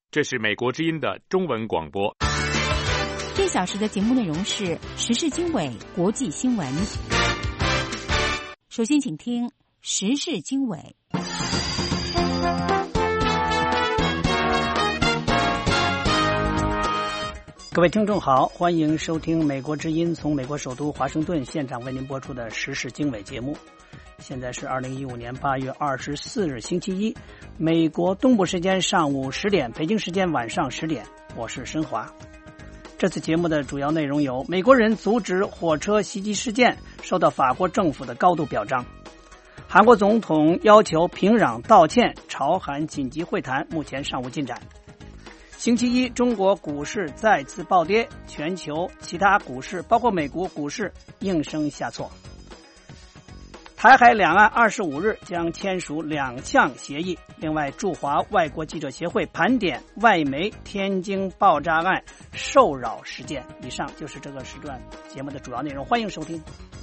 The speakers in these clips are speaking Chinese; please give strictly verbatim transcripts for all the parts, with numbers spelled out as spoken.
这是美国之音的中文广播。 这小时的节目内容是时事经纬、国际新闻。首先请听时事经纬。 各位听众好，欢迎收听美国之音从美国首都华盛顿现场为您播出的时事经纬节目。现在是二零一五年八月二十四日星期一，美国东部时间上午十点，北京时间晚上十点，我是申华。这次节目的主要内容有：美国人阻止火车袭击事件受到法国政府的高度表彰；韩国总统要求平壤道歉，朝韩紧急会谈目前尚无进展。星期一，中国股市再次暴跌，全球其他股市包括美国股市应声下挫。台海两岸二十五日将签署两项协议。另外，驻华外国记者协会盘点外媒天津爆炸案受扰事件。以上就是这个时段节目的主要内容，欢迎收听。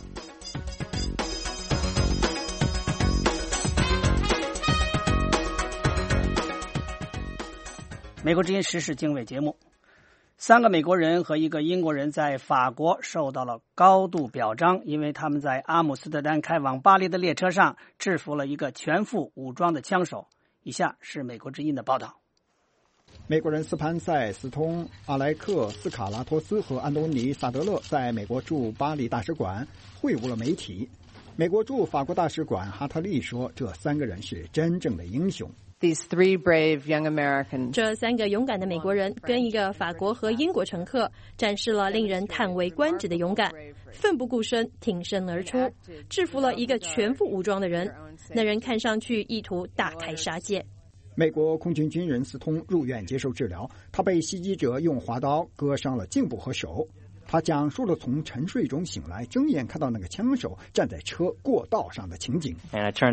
美国之音时事经纬节目，三个美国人和一个英国人在法国受到了高度表彰，因为他们在阿姆斯特丹开往巴黎的列车上制服了一个全副武装的枪手。以下是美国之音的报道。 美国人斯潘塞、斯通、阿莱克、斯卡拉托斯和安东尼·萨德勒在美国驻巴黎大使馆会晤了媒体。美国驻法国大使馆哈特利说，这三个人是真正的英雄。 These three brave young Americans. 这三个勇敢的美国人跟一个法国和英国乘客展示了令人叹为观止的勇敢，奋不顾身挺身而出，制服了一个全副武装的人。那人看上去意图大开杀戒。 美国空军军人斯通入院接受治疗，他被袭击者用滑刀割伤了颈部和手。他讲述了从沉睡中醒来，睁眼看到那个枪手站在车过道上的情景。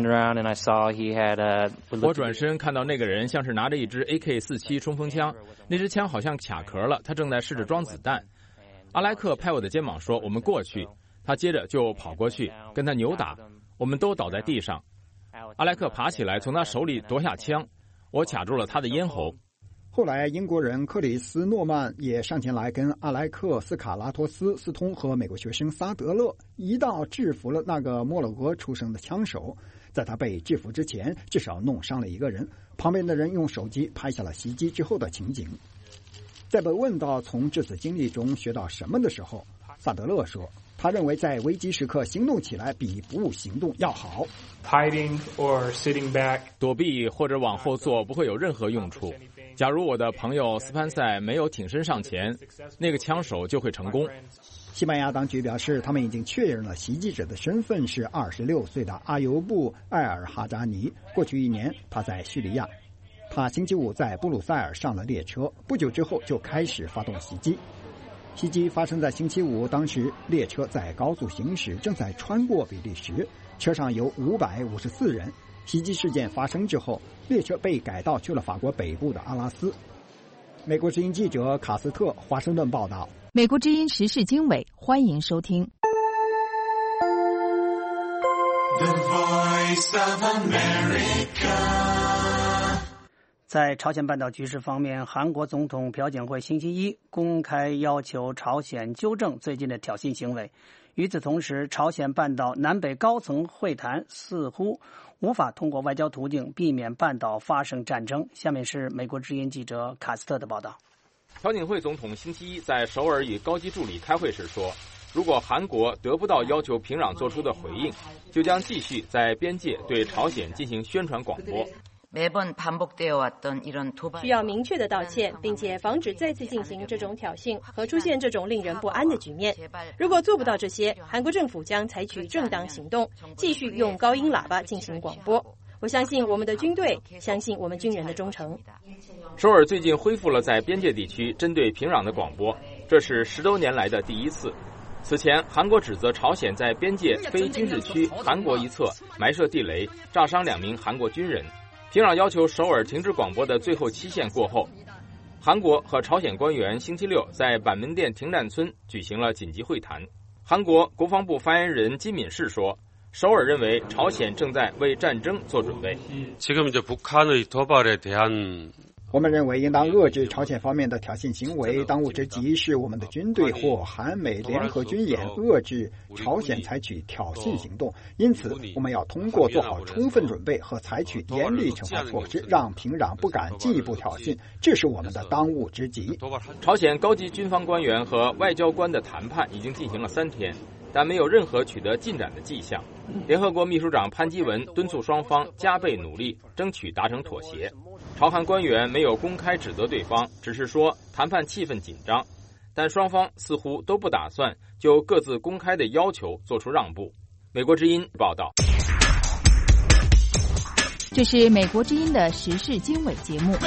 我转身看到那个人像是拿着一支 A K 四七 冲锋枪，那支枪好像卡壳了，他正在试着装子弹。阿莱克拍我的肩膀说：“我们过去。”他接着就跑过去跟他扭打，我们都倒在地上。阿莱克爬起来从他手里夺下枪，我卡住了他的咽喉。 后来，英国人克里斯诺曼也上前来跟阿莱克、斯卡拉托斯、斯通和美国学生萨德勒一道制服了那个摩洛哥出生的枪手。在他被制服之前，至少弄伤了一个人。旁边的人用手机拍下了袭击之后的情景。在被问到从这次经历中学到什么的时候，萨德勒说，他认为在危机时刻行动起来比不行动要好。 Hiding or sitting back. 躲避或者往后坐不会有任何用处。假如我的朋友斯潘塞没有挺身上前，那个枪手就会成功。 西班牙当局表示，他们已经确认了袭击者的身份是二十六岁的阿尤布·艾尔哈扎尼。过去一年，他在叙利亚。他星期五在布鲁塞尔上了列车，不久之后就开始发动袭击。袭击发生在星期五，当时列车在高速行驶，正在穿过比利时，车上有五百五十四人。袭击事件发生之后，列车被改道去了法国北部的阿拉斯。美国之音记者卡斯特华盛顿报道。 美国之音时事经纬，欢迎收听。 The Voice of America。 在朝鲜半岛局势方面，韩国总统朴槿惠星期一公开要求朝鲜纠正最近的挑衅行为。与此同时，朝鲜半岛南北高层会谈似乎无法通过外交途径避免半岛发生战争。下面是美国之音记者卡斯特的报道。 朴槿惠总统星期一在首尔与高级助理开会时说，如果韩国得不到要求平壤做出的回应，就将继续在边界对朝鲜进行宣传广播。 需要明确的道歉，并且防止再次进行这种挑衅和出现这种令人不安的局面。如果做不到这些，韩国政府将采取正当行动，继续用高音喇叭进行广播。我相信我们的军队，相信我们军人的忠诚。 首尔最近恢复了在边界地区针对平壤的广播，这是十多年来的第一次。此前，韩国指责朝鲜在边界非军事区韩国一侧埋设地雷，炸伤两名韩国军人。平壤要求首尔停止广播的最后期限过后，韩国和朝鲜官员星期六在板门店停战村举行了紧急会谈。韩国国防部发言人金敏世说，首尔认为朝鲜正在为战争做准备。 지금 이제 북한의 도발에 대한 我们认为应当遏制朝鲜方面的挑衅行为，当务之急是我们的军队或韩美联合军演遏制朝鲜采取挑衅行动。因此，我们要通过做好充分准备和采取严厉惩罚措施，让平壤不敢进一步挑衅，这是我们的当务之急。 朝鲜高级军方官员和外交官的谈判已经进行了三天，但没有任何取得进展的迹象。联合国秘书长潘基文敦促双方加倍努力，争取达成妥协。朝韩官员没有公开指责对方，只是说谈判气氛紧张，但双方似乎都不打算就各自公开的要求做出让步。美国之音报道。 这是美国之音的时事经纬节目。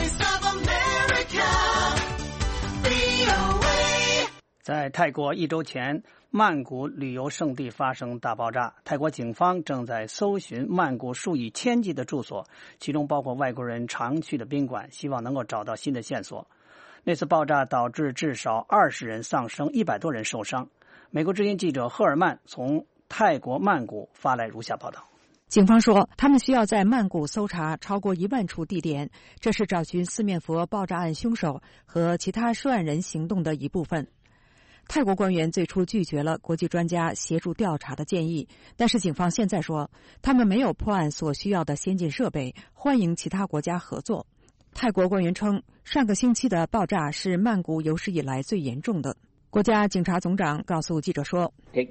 在泰国一周前，曼谷旅游胜地发生大爆炸。泰国警方正在搜寻曼谷数以千计的住所，其中包括外国人常去的宾馆，希望能够找到新的线索。那次爆炸导致至少二十人丧生，一百多人受伤。美国之音记者赫尔曼从泰国曼谷发来如下报道。 警方说，他们需要在曼谷搜查超过一万处地点，这是找寻四面佛爆炸案凶手和其他涉案人行动的一部分。泰国官员最初拒绝了国际专家协助调查的建议，但是警方现在说，他们没有破案所需要的先进设备，欢迎其他国家合作。泰国官员称，上个星期的爆炸是曼谷有史以来最严重的。国家警察总长告诉记者说，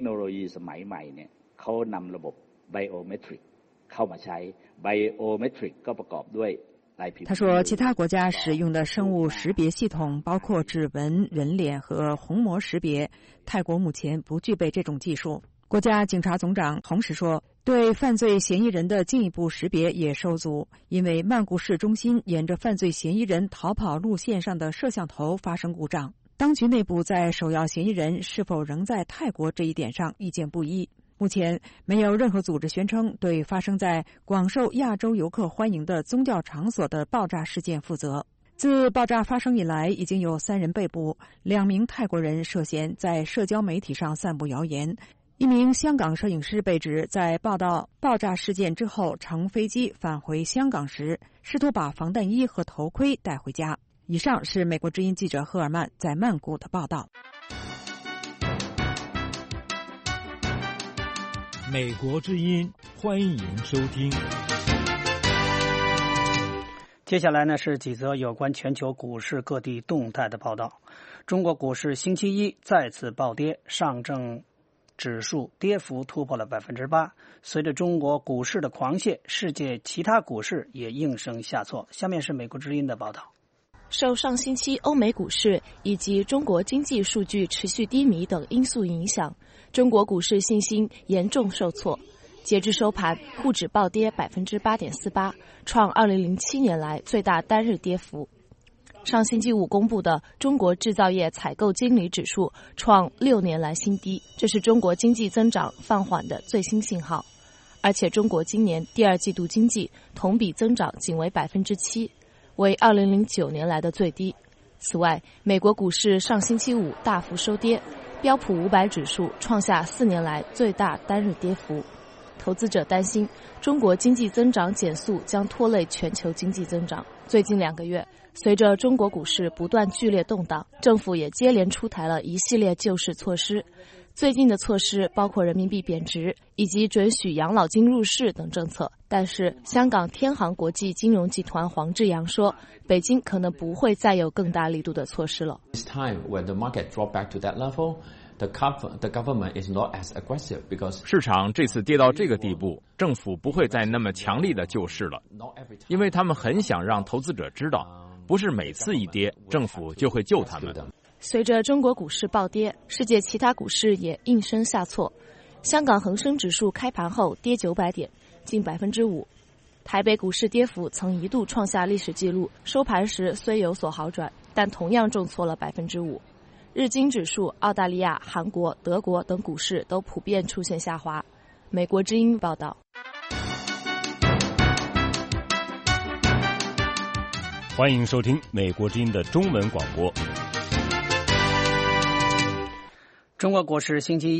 他说，其他国家使用的生物识别系统包括指纹、人脸和虹膜识别，泰国目前不具备这种技术。国家警察总长同时说，对犯罪嫌疑人的进一步识别也受阻，因为曼谷市中心沿着犯罪嫌疑人逃跑路线上的摄像头发生故障。当局内部在首要嫌疑人是否仍在泰国这一点上意见不一。目前没有任何组织宣称对发生在广受亚洲游客欢迎的宗教场所的爆炸事件负责。自爆炸发生以来，已经有三人被捕，两名泰国人涉嫌在社交媒体上散布谣言。一名香港摄影师被指在报道爆炸事件之后乘飞机返回香港时，试图把防弹衣和头盔带回家。以上是美国之音记者赫尔曼在曼谷的报道。 美国之音，欢迎收听。 接下来呢是几则有关全球股市各地动态的报道。中国股市星期一再次暴跌，上证指数跌幅突破了百分之八。随着中国股市的狂泻，世界其他股市也应声下挫。下面是美国之音的报道。 受上星期欧美股市以及中国经济数据持续低迷等因素影响，中国股市信心严重受挫。截至收盘，沪指暴跌 百分之八点四八， 创二零零七年来最大单日跌幅。上星期五公布的中国制造业采购经理指数创六年来新低，这是中国经济增长放缓的最新信号。而且中国今年第二季度经济同比增长仅为 百分之七，为二零零九年来的最低。此外，美国股市上星期五大幅收跌，标普五百指数创下四年来最大单日跌幅。投资者担心中国经济增长减速将拖累全球经济增长。最近两个月，随着中国股市不断剧烈动荡，政府也接连出台了一系列救市措施。最近的措施包括人民币贬值以及准许养老金入市等政策，但是香港天行国际金融集团黄志扬说，北京可能不会再有更大力度的措施了。 市场这次跌到这个地步，政府不会再那么强力的救市了，因为他们很想让投资者知道，不是每次一跌，政府就会救他们。 随着中国股市暴跌，世界其他股市也应声下挫。香港恒生指数开盘后跌九百点，近 百分之五。台北股市跌幅曾一度创下历史纪录，收盘时虽有所好转，但同样重挫了 百分之五。日经指数、澳大利亚、韩国、德国等股市都普遍出现下滑。美国之音报道。 欢迎收听美国之音的中文广播。 中国股市星期一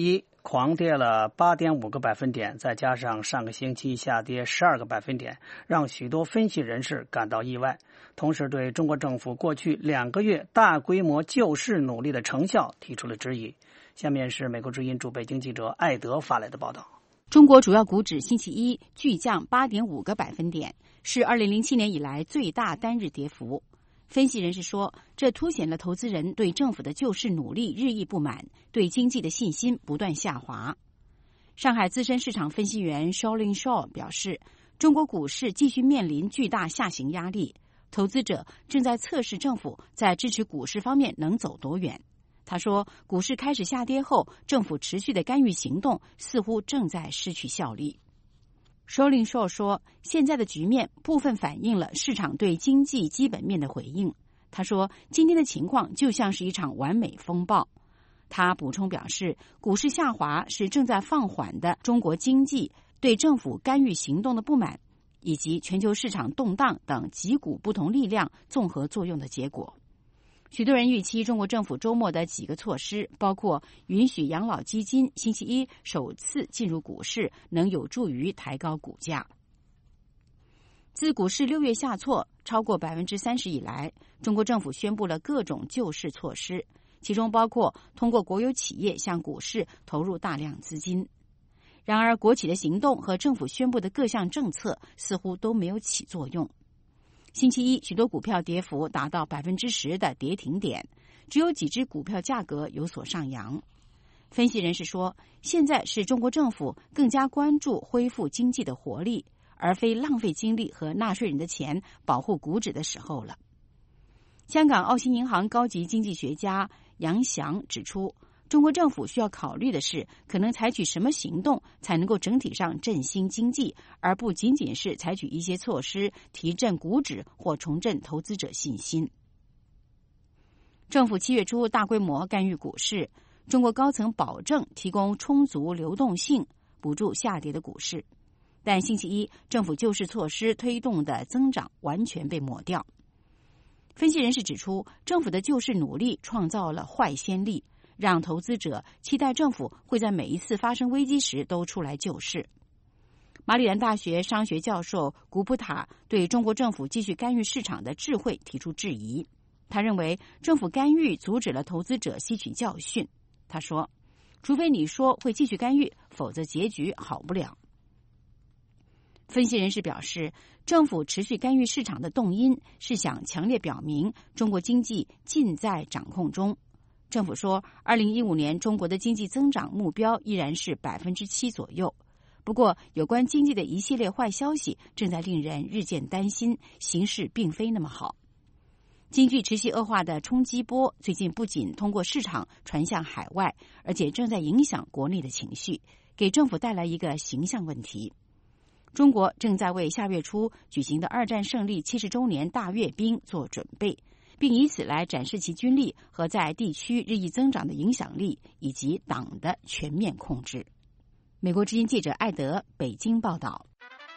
狂跌了 八点五 个百分点，再加上上个星期下跌十二个百分点，让许多分析人士感到意外，同时对中国政府过去两个月大规模救市努力的成效提出了质疑。下面是美国之音驻北京记者艾德发来的报道。 中国主要股指星期一巨降 八点五 个百分点，是二零零七年以来最大单日跌幅。分析人士说，这凸显了投资人对政府的救市努力日益不满，对经济的信心不断下滑。上海资深市场分析员 Shaolin Shaw 表示，中国股市继续面临巨大下行压力，投资者正在测试政府在支持股市方面能走多远。他说，股市开始下跌后，政府持续的干预行动似乎正在失去效力。收令硕说，现在的局面部分反映了市场对经济基本面的回应。他说，今天的情况就像是一场完美风暴。他补充表示，股市下滑是正在放缓的中国经济对政府干预行动的不满，以及全球市场动荡等几股不同力量综合作用的结果。许多人预期中国政府周末的几个措施，包括允许养老基金星期一首次进入股市，能有助于抬高股价。自股市六月下挫超过 百分之三十 以来，中国政府宣布了各种救市措施，其中包括通过国有企业向股市投入大量资金。然而，国企的行动和政府宣布的各项政策似乎都没有起作用。星期一，许多股票跌幅达到 百分之十 的跌停点，只有几只股票价格有所上扬。分析人士说，现在是中国政府更加关注恢复经济的活力，而非浪费精力和纳税人的钱保护股指的时候了。香港澳新银行高级经济学家杨翔指出，中国政府需要考虑的是，可能采取什么行动才能够整体上振兴经济，而不仅仅是采取一些措施提振股指或重振投资者信心。政府七月初大规模干预股市，中国高层保证提供充足流动性，补助下跌的股市。但星期一，政府救市措施推动的增长完全被抹掉。分析人士指出，政府的救市努力创造了坏先例，让投资者期待政府会在每一次发生危机时都出来救市。马里兰大学商学教授古普塔对中国政府继续干预市场的智慧提出质疑。他认为政府干预阻止了投资者吸取教训。他说，除非你说会继续干预，否则结局好不了。分析人士表示，政府持续干预市场的动因是想强烈表明中国经济尽在掌控中。政府说，二零一五年中国的经济增长目标依然是 百分之七 左右。不过，有关经济的一系列坏消息正在令人日渐担心，形势并非那么好。经济持续恶化的冲击波最近不仅通过市场传向海外，而且正在影响国内的情绪，给政府带来一个形象问题。中国正在为下月初举行的二战胜利七十周年大阅兵做准备，并以此来展示其军力和在地区日益增长的影响力，以及党的全面控制。美国之音记者艾德北京报道。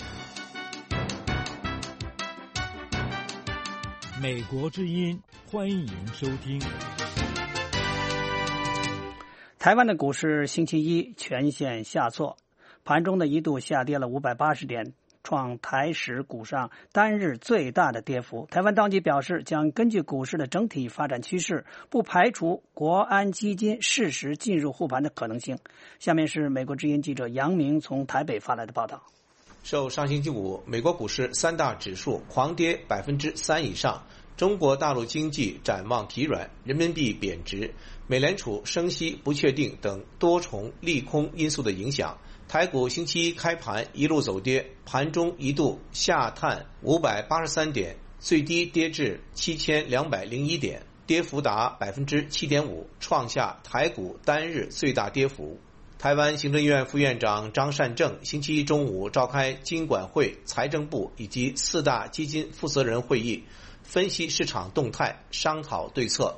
美国之音，欢迎收听。 台湾的股市星期一全线下挫，盘中的一度下跌了五百八十点，创台指股上单日最大的跌幅。台湾当局表示，将根据股市的整体发展趋势，不排除国安基金适时进入护盘的可能性。下面是美国之音记者杨明从台北发来的报道。 受上星期五美国股市三大指数狂跌百分之三以上，中国大陆经济展望疲软，人民币贬值，美联储升息不确定等多重利空因素的影响，台股星期一开盘一路走跌，盘中一度下探五百八十三点，最低跌至七千两百零一点，跌幅达 百分之七点五， 创下台股单日最大跌幅。台湾行政院副院长张善政星期一中午召开金管会、财政部以及四大基金负责人会议，分析市场动态，商讨对策。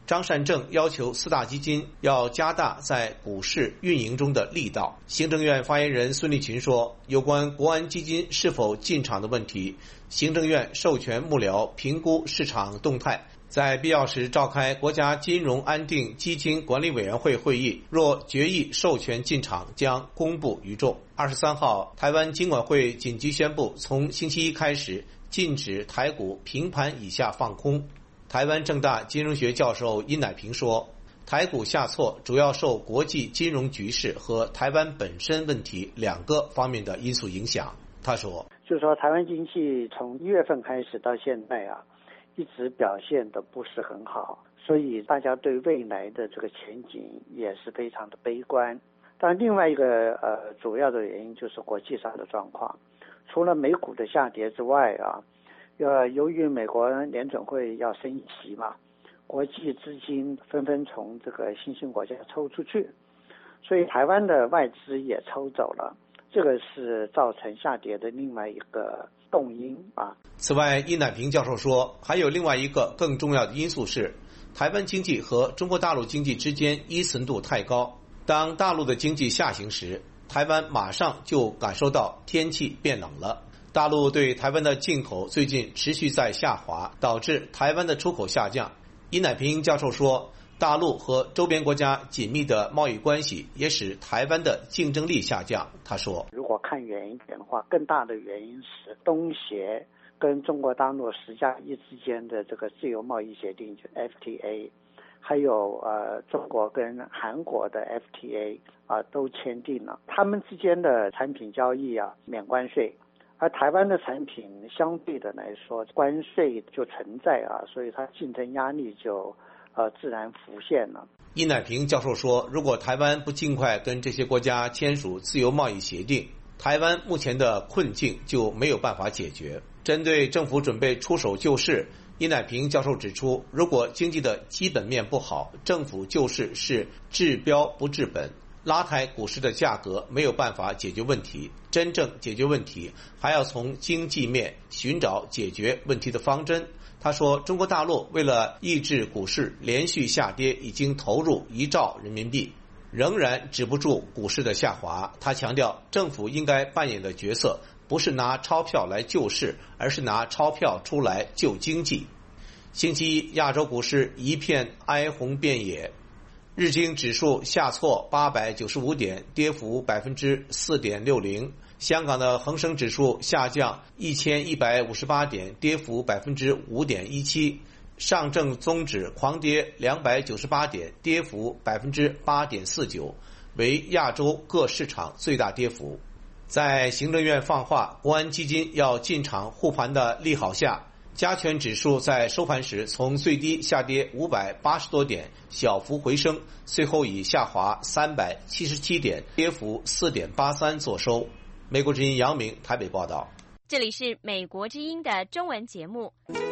张善政要求四大基金要加大在股市运营中的力道。行政院发言人孙立群说，有关国安基金是否进场的问题，行政院授权幕僚评估市场动态，在必要时召开国家金融安定基金管理委员会会议，若决议授权进场，将公布于众。二十三号，台湾金管会紧急宣布，从星期一开始禁止台股平盘以下放空。台湾政大金融学教授殷乃平说，台股下挫主要受国际金融局势和台湾本身问题两个方面的因素影响。他说， 就是说台湾经济从一月份开始到现在啊，一直表现的不是很好，所以大家对未来的这个前景也是非常的悲观。但另外一个呃主要的原因就是国际上的状况，除了美股的下跌之外啊，呃，由于美国联准会要升息嘛，国际资金纷纷从这个新兴国家抽出去，所以台湾的外资也抽走了，这个是造成下跌的另外一个动因啊。 此外，殷乃平教授说，还有另外一个更重要的因素是，台湾经济和中国大陆经济之间依存度太高。当大陆的经济下行时，台湾马上就感受到天气变冷了。大陆对台湾的进口最近持续在下滑，导致台湾的出口下降。殷乃平教授说，大陆和周边国家紧密的贸易关系也使台湾的竞争力下降。他说， 如果看远一点的话，更大的原因是东协跟中国大陆十加一之间的这个自由贸易协定，就 F T A， 还有呃中国跟韩国的 F T A 啊、呃、都签订了，他们之间的产品交易啊免关税。而台湾的产品相对的来说，关税就存在啊，所以它竞争压力就呃自然浮现了。 殷乃平教授说，如果台湾不尽快跟这些国家签署自由贸易协定，台湾目前的困境就没有办法解决。针对政府准备出手救市，殷乃平教授指出，如果经济的基本面不好，政府救市是治标不治本，拉抬股市的价格没有办法解决问题，真正解决问题还要从经济面寻找解决问题的方针。他说，中国大陆为了抑制股市连续下跌，已经投入一兆人民币，仍然止不住股市的下滑。他强调，政府应该扮演的角色不是拿钞票来救市，而是拿钞票出来救经济。星期一，亚洲股市一片哀鸿遍野，日经指数下挫八百九十五点，跌幅百分之四点六零。香港的恒生指数下降一千一百五十八点，跌幅百分之五点一七。上证综指狂跌两百九十八点，跌幅百分之八点四九，为亚洲各市场最大跌幅。在行政院放话国安基金要进场护盘的利好下，加权指数在收盘时从最低下跌五百八十多点，小幅回升，最后以下滑三百七十七点，跌幅四点八三作收。美国之音杨明台北报道。 这里是美国之音的中文节目。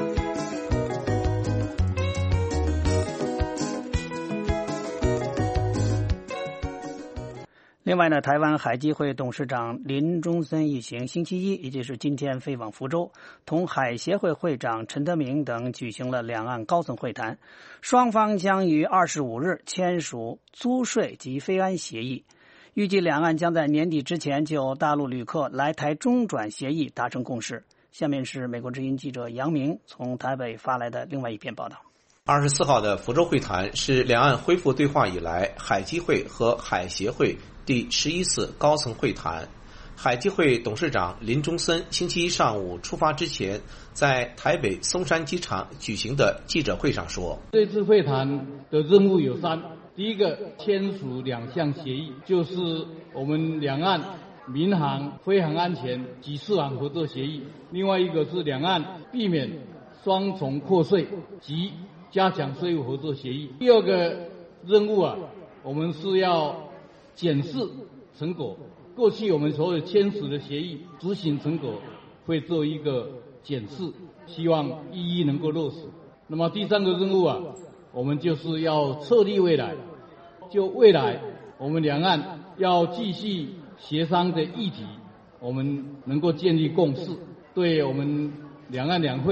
另外呢，台湾海基会董事长林中森一行星期一，也就是今天飞往福州，同海协会会长陈德明等举行了两岸高层会谈，双方将于二十五日签署租税及飞安协议，预计两岸将在年底之前就大陆旅客来台中转协议达成共识。下面是美国之音记者杨明从台北发来的另外一篇报道。 二十四号的福州会谈是两岸恢复对话以来海基会和海协会第十一次高层会谈。海基会董事长林中森星期一上午出发之前，在台北松山机场举行的记者会上说， 这次会谈的任务有三，第一个签署两项协议，就是我们两岸民航、飞航安全及适航合作协议，另外一个是两岸避免双重课税及加强税务合作协议。第二个任务啊，我们是要检视成果，过去我们所有签署的协议执行成果会做一个检视，希望一一能够落实。那么第三个任务啊，我们就是要策立未来，就未来我们两岸要继续协商的议题，我们能够建立共识，对我们两岸两会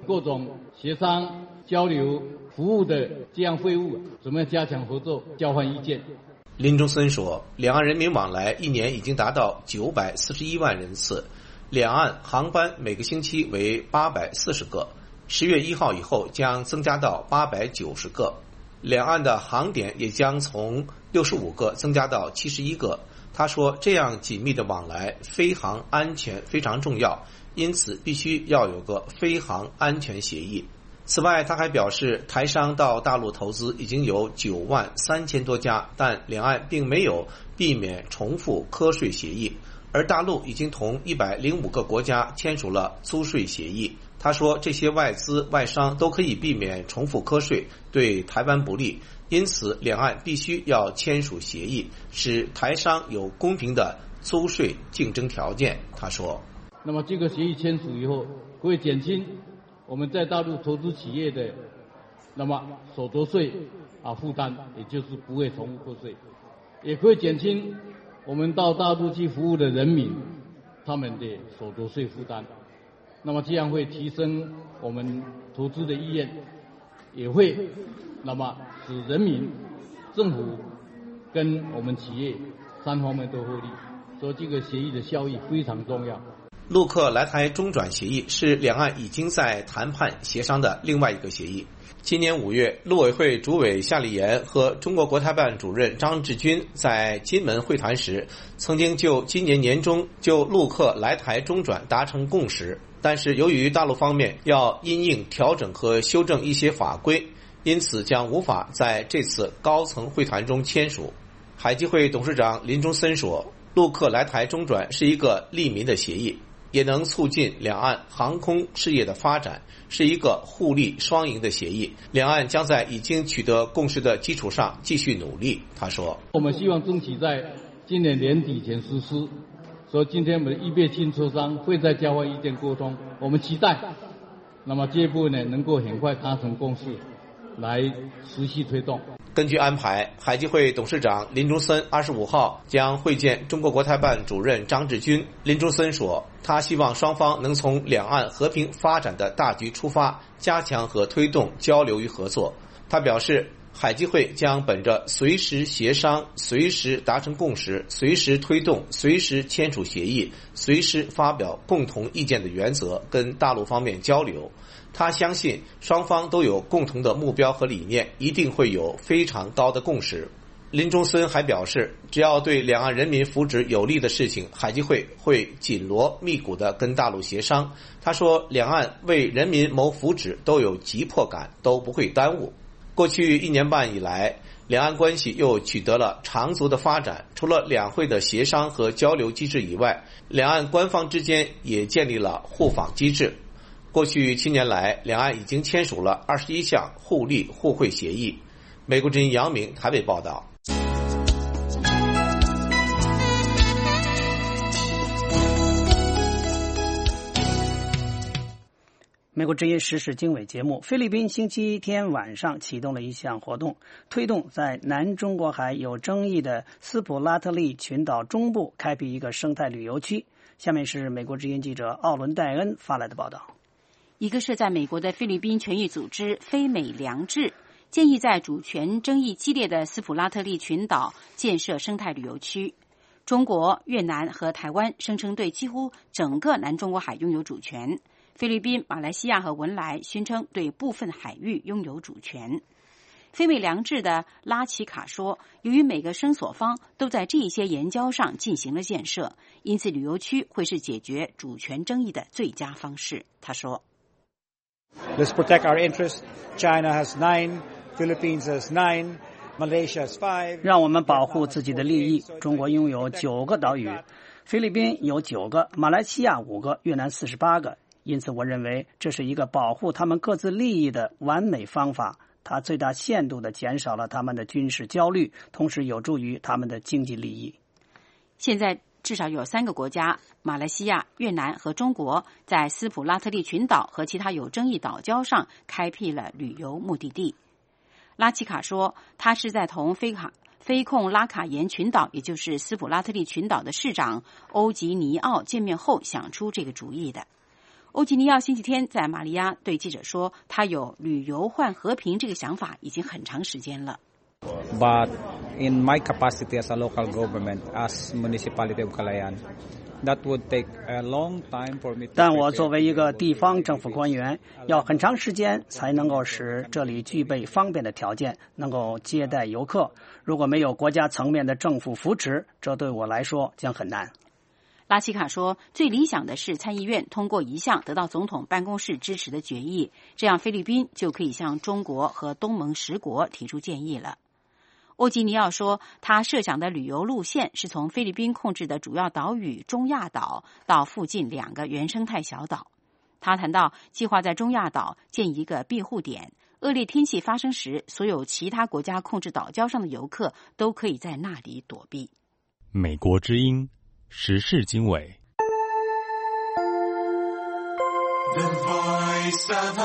各种协商、交流、服务的这样会晤，怎么样加强合作、交换意见。 林中森说，两岸人民往来一年已经达到九百四十一万人次，两岸航班每个星期为八百四十个，十月一号以后将增加到八百九十个，两岸的航点也将从六十五个增加到七十一个。他说，这样紧密的往来，飞航安全非常重要，因此必须要有个飞航安全协议。此外，他还表示，台商到大陆投资已经有九万三千多家，但两岸并没有避免重复课税协议，而大陆已经同一百零五个国家签署了租税协议。他说，这些外资外商都可以避免重复课税，对台湾不利，因此两岸必须要签署协议，使台商有公平的租税竞争条件。他说， 那么这个协议签署以后，会减轻我们在大陆投资企业的那么所得税啊负担，也就是不会重复课税，也可以减轻我们到大陆去服务的人民他们的所得税负担。那么这样会提升我们投资的意愿，也会那么使人民、政府跟我们企业三方面都获利，所以这个协议的效益非常重要。 陆客来台中转协议是两岸已经在谈判协商的另外一个协议。今年五月，陆委会主委夏立言和中国国台办主任张志军在金门会谈时，曾经就今年年中就陆客来台中转达成共识，但是由于大陆方面要因应调整和修正一些法规，因此将无法在这次高层会谈中签署。海基会董事长林中森说，陆客来台中转是一个利民的协议，也能促进两岸航空事业的发展，是一个互利双赢的协议。两岸将在已经取得共识的基础上继续努力。他说， 我们希望争取在今年年底前实施，所以今天我们的预备进磋商会在交换意见沟通，我们期待那么这一步呢能够很快达成共识，来持续推动。 根据安排，海基会董事长林中森二十五号将会见中国国台办主任张志军。林中森说，他希望双方能从两岸和平发展的大局出发，加强和推动交流与合作。他表示，海基会将本着随时协商、随时达成共识、随时推动、随时签署协议、随时发表共同意见的原则，跟大陆方面交流。他相信双方都有共同的目标和理念，一定会有非常高的共识。林中森还表示，只要对两岸人民福祉有利的事情，海基会会紧锣密鼓地跟大陆协商。他说，两岸为人民谋福祉都有急迫感，都不会耽误。过去一年半以来，两岸关系又取得了长足的发展。除了两会的协商和交流机制以外，两岸官方之间也建立了互访机制。过去七年来，两岸已经签署了二十一项互利互惠协议。美国之音杨明台北报道。 美国之音时事经纬节目，菲律宾星期天晚上启动了一项活动，推动在南中国海有争议的斯普拉特利群岛中部开辟一个生态旅游区。下面是美国之音记者奥伦戴恩发来的报道。 一个设在美国的菲律宾权益组织非美良治建议在主权争议激烈的斯普拉特利群岛建设生态旅游区。中国、越南和台湾声称对几乎整个南中国海拥有主权，菲律宾、马来西亚和文莱宣称对部分海域拥有主权。非美良治的拉奇卡说，由于每个声索方都在这些岩礁上进行了建设，因此旅游区会是解决主权争议的最佳方式。他说， Let's protect our interests. China has nine, Philippines has nine, Malaysia has five. 让我们保护自己的利益。中国拥有九个岛屿，菲律宾有九个，马来西亚五个，越南四十八个。因此，我认为这是一个保护他们各自利益的完美方法。它最大限度地减少了他们的军事焦虑，同时有助于他们的经济利益。现在至少有三个国家，马来西亚、越南和中国，在斯普拉特利群岛和其他有争议岛礁上开辟了旅游目的地。拉奇卡说，他是在同菲卡菲控拉卡岩群岛，也就是斯普拉特利群岛的市长欧吉尼奥见面后想出这个主意的。 欧吉尼奥星期天在马利亚对记者说，他有旅游换和平这个想法已经很长时间了。 But in my capacity as a local government, as municipality of Calayan, that would take a long time for me to... 但我作为一个地方政府官员，要很长时间才能够使这里具备方便的条件，能够接待游客。如果没有国家层面的政府扶持，这对我来说将很难。 拉希卡说，最理想的是参议院通过一项得到总统办公室支持的决议，这样菲律宾就可以向中国和东盟十国提出建议了。欧吉尼奥说，他设想的旅游路线是从菲律宾控制的主要岛屿中亚岛到附近两个原生态小岛。他谈到计划在中亚岛建一个庇护点，恶劣天气发生时，所有其他国家控制岛礁上的游客都可以在那里躲避。 美国之音时事经纬。 The Voice of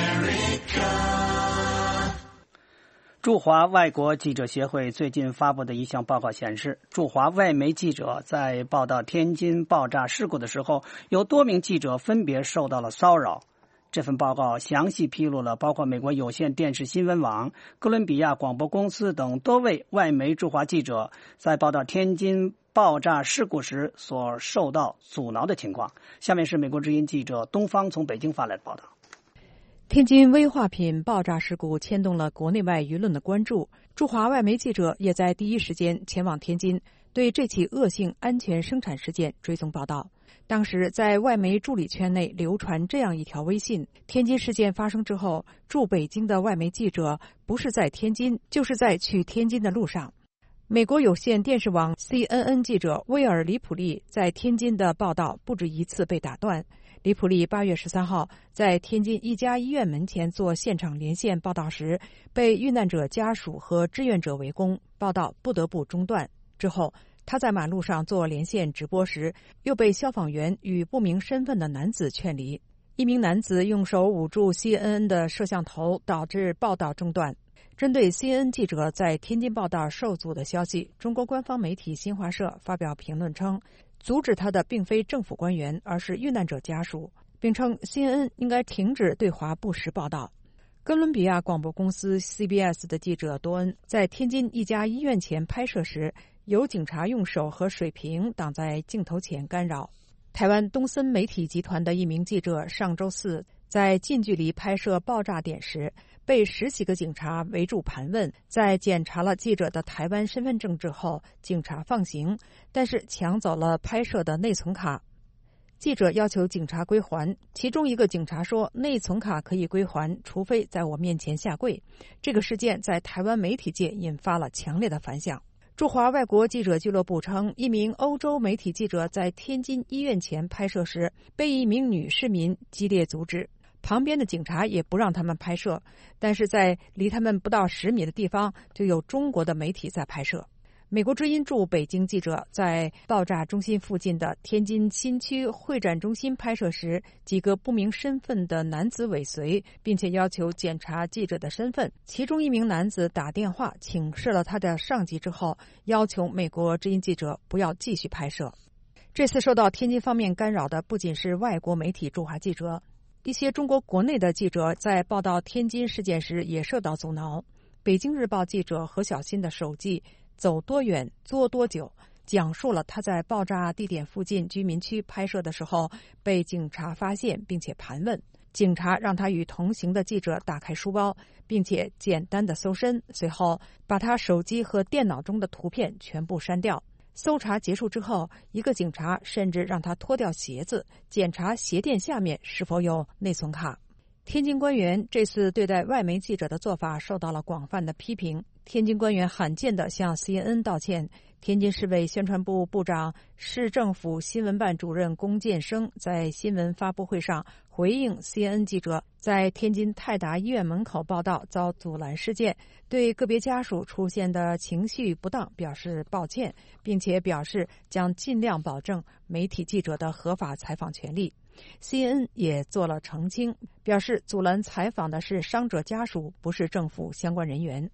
America。 驻华外国记者协会最近发布的一项报告显示，驻华外媒记者在报道天津爆炸事故的时候，有多名记者分别受到了骚扰。这份报告详细披露了包括美国有线电视新闻网、哥伦比亚广播公司等多位外媒驻华记者在报道天津爆炸事故时所受到阻挠的情况。下面是美国之音记者东方从北京发来的报道。 天津危化品爆炸事故牵动了国内外舆论的关注，驻华外媒记者也在第一时间前往天津，对这起恶性安全生产事件追踪报道。当时在外媒助理圈内流传这样一条微信：天津事件发生之后，驻北京的外媒记者不是在天津，就是在去天津的路上。美国有线电视网 C N N 记者威尔·里普利在天津的报道不止一次被打断。里普利八月十三号在天津一家医院门前做现场连线报道时，被遇难者家属和志愿者围攻，报道不得不中断。之后他在马路上做连线直播时，又被消防员与不明身份的男子劝离。一名男子用手捂住 C N N 的摄像头，导致报道中断。针对 C N N 记者在天津报道受阻的消息，中国官方媒体新华社发表评论称，阻止他的并非政府官员，而是遇难者家属，并称 C N N 应该停止对华不实报道。哥伦比亚广播公司 C B S 的记者多恩在天津一家医院前拍摄时，有警察用手和水瓶挡在镜头前干扰。台湾东森媒体集团的一名记者上周四在近距离拍摄爆炸点时，被十几个警察围住盘问，在检查了记者的台湾身份证之后，警察放行，但是抢走了拍摄的内存卡。记者要求警察归还，其中一个警察说，内存卡可以归还，除非在我面前下跪。这个事件在台湾媒体界引发了强烈的反响。驻华外国记者俱乐部称，一名欧洲媒体记者在天津医院前拍摄时，被一名女市民激烈阻止，旁边的警察也不让他们拍摄，但是在离他们不到十米的地方就有中国的媒体在拍摄。美国之音驻北京记者在爆炸中心附近的天津新区会展中心拍摄时，几个不明身份的男子尾随，并且要求检查记者的身份。其中一名男子打电话请示了他的上级之后，要求美国之音记者不要继续拍摄。这次受到天津方面干扰的不仅是外国媒体驻华记者，一些中国国内的记者在报道天津事件时也受到阻挠。北京日报记者何小新的手记走多远作多久讲述了他在爆炸地点附近居民区拍摄的时候被警察发现并且盘问，警察让他与同行的记者打开书包，并且简单的搜身，随后把他手机和电脑中的图片全部删掉。搜查结束之后，一个警察甚至让他脱掉鞋子，检查鞋垫下面是否有内存卡。天津官员这次对待外媒记者的做法受到了广泛的批评。天津官员罕见地向 C N N 道歉。天津市委宣传部部长、市政府新闻办主任龚建生在新闻发布会上回应 C N N 记者在天津泰达医院门口报道遭阻拦事件，对个别家属出现的情绪不当表示抱歉，并且表示将尽量保证媒体记者的合法采访权利。C N N 也做了澄清，表示阻拦采访的是伤者家属，不是政府相关人员。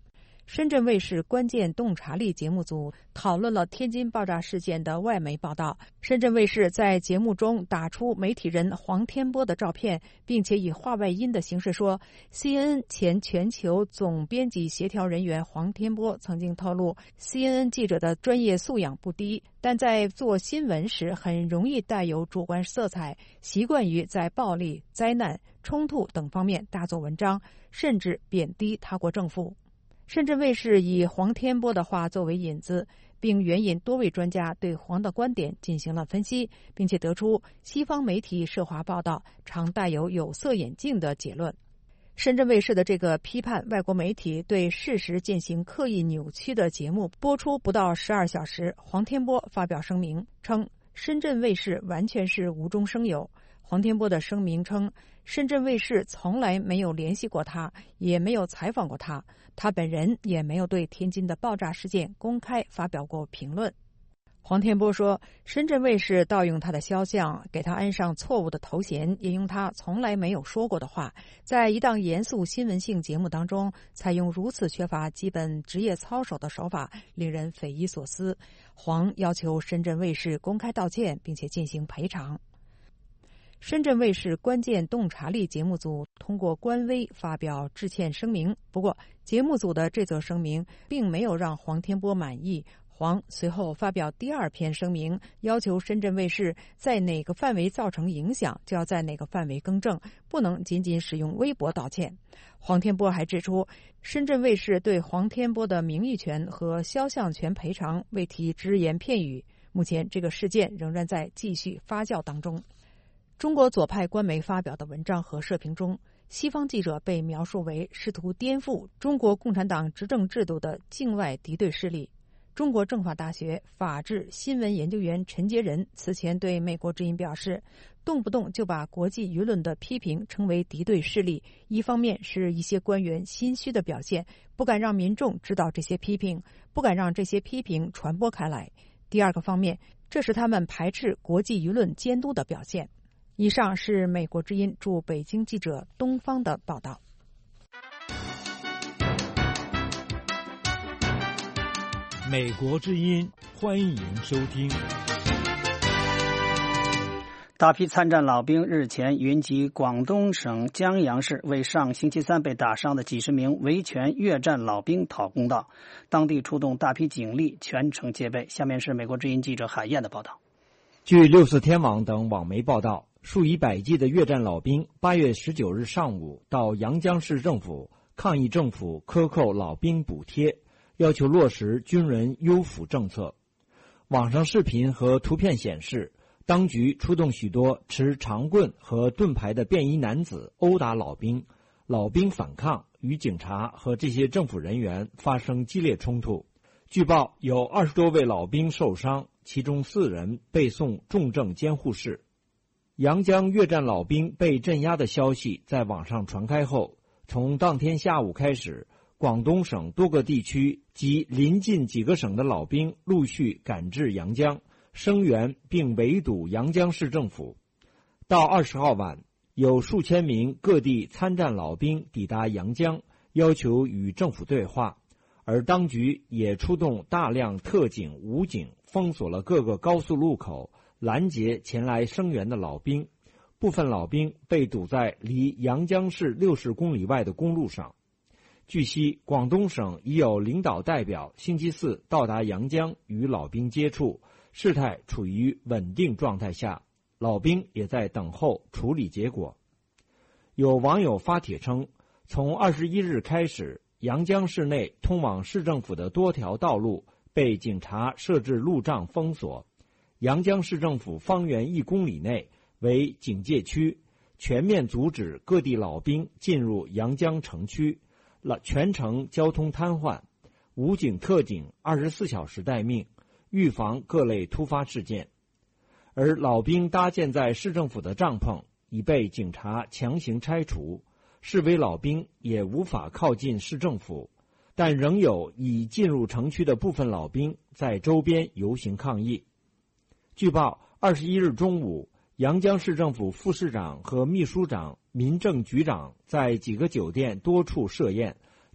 深圳卫视关键洞察力节目组讨论了天津爆炸事件的外媒报道。深圳卫视在节目中打出媒体人黄天波的照片，并且以话外音的形式说 C N N 前全球总编辑协调人员黄天波曾经透露 C N N 记者的专业素养不低，但在做新闻时很容易带有主观色彩，习惯于在暴力、灾难、冲突等方面大做文章，甚至贬低他国政府。深圳卫视以黄天波的话作为引子，并援引多位专家对黄的观点进行了分析，并且得出西方媒体涉华报道常带有有色眼镜的结论。深圳卫视的这个批判外国媒体对事实进行刻意扭曲的节目播出不到十二小时，黄天波发表声明称，深圳卫视完全是无中生有。黄天波的声明称，深圳卫视从来没有联系过他，也没有采访过他，他本人也没有对天津的爆炸事件公开发表过评论。黄天波说，深圳卫视盗用他的肖像，给他安上错误的头衔，引用他从来没有说过的话，在一档严肃新闻性节目当中采用如此缺乏基本职业操守的手法，令人匪夷所思。黄要求深圳卫视公开道歉，并且进行赔偿。深圳卫视关键洞察力节目组通过官微发表致歉声明，不过节目组的这则声明并没有让黄天波满意。黄随后发表第二篇声明，要求深圳卫视在哪个范围造成影响，就要在哪个范围更正，不能仅仅使用微博道歉。黄天波还指出，深圳卫视对黄天波的名誉权和肖像权赔偿未提只言片语。目前这个事件仍然在继续发酵当中。中国左派官媒发表的文章和社评中，西方记者被描述为试图颠覆中国共产党执政制度的境外敌对势力。中国政法大学法治新闻研究员陈杰仁此前对美国之音表示，动不动就把国际舆论的批评称为敌对势力，一方面是一些官员心虚的表现，不敢让民众知道这些批评，不敢让这些批评传播开来；第二个方面，这是他们排斥国际舆论监督的表现。以上是美国之音驻北京记者东方的报道。 美国之音，欢迎收听。 大批参战老兵日前云集广东省江阳市，为上星期三被打伤的几十名维权越战老兵讨公道。当地出动大批警力，全程戒备。下面是美国之音记者海燕的报道。 据六四天网等网媒报道，数以百计的越战老兵八月十九日上午到阳江市政府抗议政府克扣老兵补贴，要求落实军人优抚政策。网上视频和图片显示，当局出动许多持长棍和盾牌的便衣男子殴打老兵，老兵反抗，与警察和这些政府人员发生激烈冲突。据报有二十多位老兵受伤，其中四人被送重症监护室。阳江越战老兵被镇压的消息在网上传开后，从当天下午开始，广东省多个地区及邻近几个省的老兵陆续赶至阳江，声援并围堵阳江市政府。到二十号晚，有数千名各地参战老兵抵达阳江，要求与政府对话，而当局也出动大量特警、武警，封锁了各个高速路口，拦截前来声援的老兵。部分老兵被堵在离阳江市六十公里外的公路上。据悉，广东省已有领导代表星期四到达阳江与老兵接触，事态处于稳定状态下，老兵也在等候处理结果。有网友发帖称，从二十一日开始，阳江市内通往市政府的多条道路被警察设置路障封锁。阳江市政府方圆一公里内为警戒区，全面阻止各地老兵进入阳江城区，全程交通瘫痪，武警特警二十四小时待命，预防各类突发事件。而老兵搭建在市政府的帐篷已被警察强行拆除，示威老兵也无法靠近市政府，但仍有已进入城区的部分老兵在周边游行抗议。据报，二十一日中午，阳江市政府副市长和秘书长、民政局长在几个酒店多处设宴，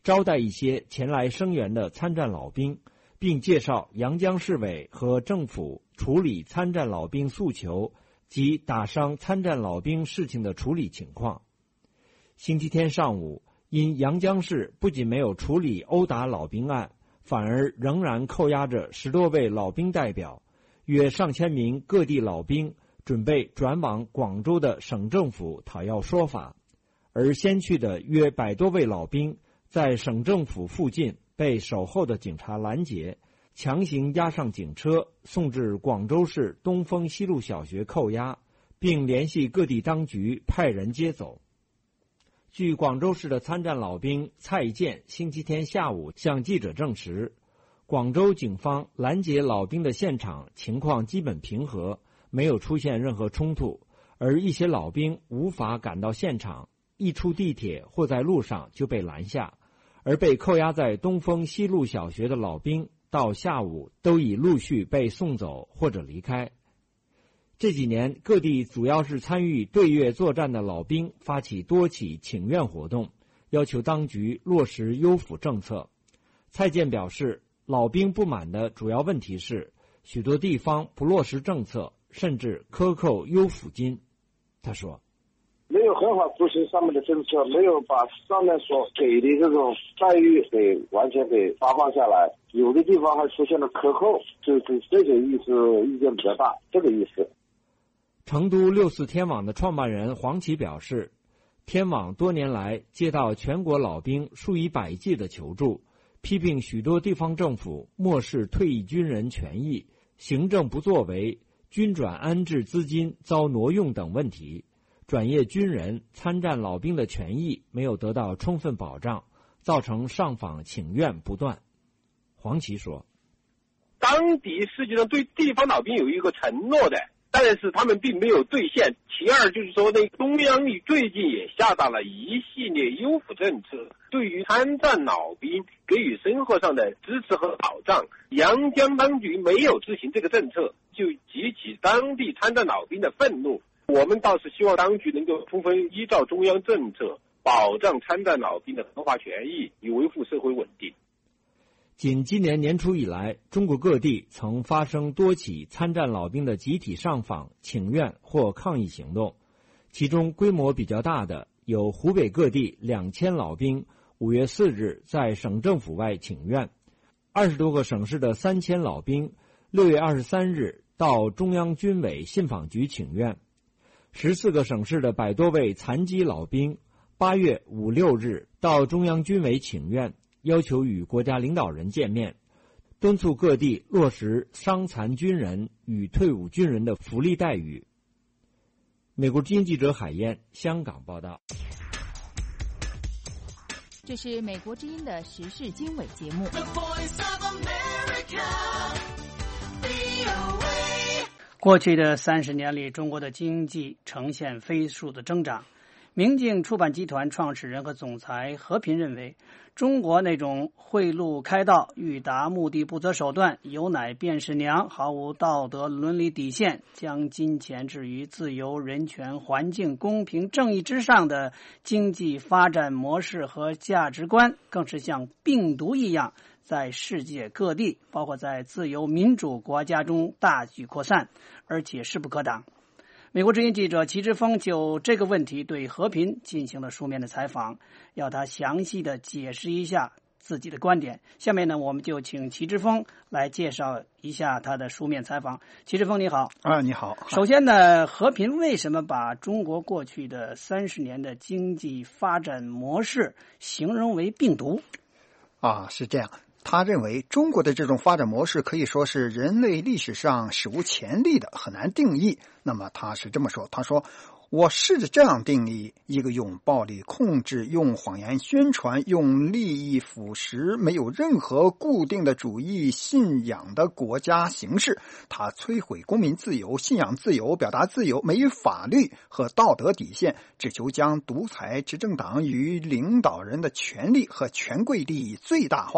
招待一些前来声援的参战老兵，并介绍阳江市委和政府处理参战老兵诉求及打伤参战老兵事情的处理情况。星期天上午，因阳江市不仅没有处理殴打老兵案，反而仍然扣押着十多位老兵代表，约上千名各地老兵准备转往广州的省政府讨要说法，而先去的约百多位老兵在省政府附近被守候的警察拦截，强行押上警车，送至广州市东风西路小学扣押，并联系各地当局派人接走。据广州市的参战老兵蔡健星期天下午向记者证实，广州警方拦截老兵的现场情况基本平和，没有出现任何冲突，而一些老兵无法赶到现场，一出地铁或在路上就被拦下，而被扣押在东风西路小学的老兵到下午都已陆续被送走或者离开。这几年，各地主要是参与对越作战的老兵发起多起请愿活动，要求当局落实优抚政策。蔡健表示，老兵不满的主要问题是许多地方不落实政策，甚至克扣优抚金。他说， 没有很好执行上面的政策，没有把上面所给的这种待遇给完全给发放下来，有的地方还出现了克扣，就是这个意思，意见比较大，这个意思。 成都六四天网的创办人黄奇表示，天网多年来接到全国老兵数以百计的求助，批评许多地方政府漠视退役军人权益、行政不作为、军转安置资金遭挪用等问题，转业军人、参战老兵的权益没有得到充分保障，造成上访请愿不断。黄奇说， 当地实际上对地方老兵有一个承诺的，但是他们并没有兑现。其二就是说呢，中央最近也下达了一系列优抚政策，对于参战老兵给予生活上的支持和保障。阳江当局没有执行这个政策，就激起当地参战老兵的愤怒。我们倒是希望当局能够充分依照中央政策，保障参战老兵的合法权益，以维护社会稳定。 仅今年年初以来，中国各地曾发生多起参战老兵的集体上访、请愿或抗议行动，其中规模比较大的有湖北各地两千老兵五月四日在省政府外请愿，二十多个省市的三千老兵六月二十三日到中央军委信访局请愿，十四个省市的百多位残疾老兵八月五六日到中央军委请愿，要求与国家领导人见面，敦促各地落实伤残军人与退伍军人的福利待遇。美国之音记者海燕，香港报道。 这是美国之音的时事经纬节目。 过去的三十年里，中国的经济呈现飞速的增长。明镜出版集团创始人和总裁何平认为，中国那种贿赂开道、欲达目的不择手段、有奶便是娘、毫无道德伦理底线、将金钱置于自由、人权、环境、公平、正义之上的经济发展模式和价值观，更是像病毒一样在世界各地，包括在自由民主国家中大举扩散，而且势不可挡。美国之音记者齐之锋就这个问题对何平进行了书面的采访，要他详细的解释一下自己的观点。下面呢，我们就请齐之锋来介绍一下他的书面采访。齐之锋你好。 啊，你好。 首先呢，何平为什么把中国过去的三十年的经济发展模式形容为病毒？ 啊，是这样。他认为中国的这种发展模式可以说是人类历史上史无前例的，很难定义。那么他是这么说，他说，我试着这样定义一个用暴力控制、用谎言宣传、用利益腐蚀、没有任何固定的主义信仰的国家形式。它摧毁公民自由、信仰自由、表达自由，没有法律和道德底线，只求将独裁执政党与领导人的权力和权贵利益最大化。